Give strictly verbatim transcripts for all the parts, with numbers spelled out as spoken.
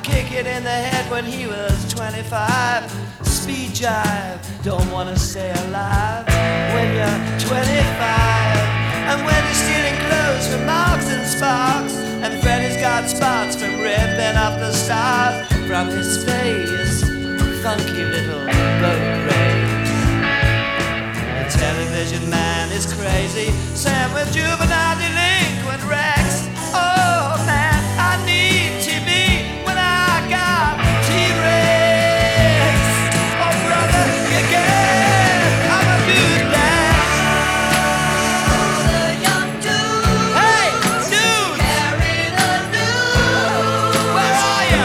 kick it in the head when he was twenty-five. Speed jive, don't wanna stay alive when you're twenty-five. And when you're stealing clothes from Marks and Sparks, and Freddy's got spots from ripping up the stars from his face, funky little boat race. The television man is crazy, Sam with juvenile delinquent Rex. Oh man, I need T V when I got T-Rex. Oh brother, you get, I'm a good lad. Oh, the young dude. Hey, dude, Carry the news. where are you?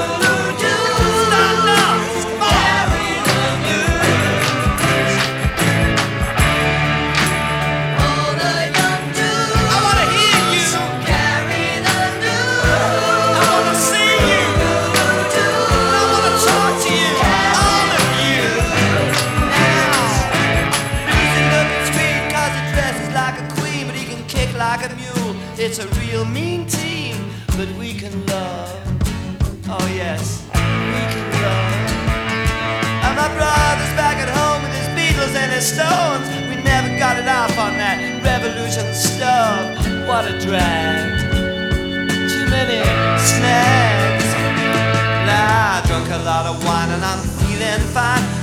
Stand up, come on. Carry the news. Oh, the young dude. I wanna hear you, Carry the news. I wanna see you, I wanna talk to you, all of you. Now, easy looking sweet 'cause he dresses like a queen, but he can kick like a mule. It's a real mean team, but we can love. Oh yes, we can love. And my brother's back at home with his Beatles and his Stones. We never got it off on that revolution stuff. What a drag. Too many snags. Nah, I drunk a lot of wine and I'm feeling fine.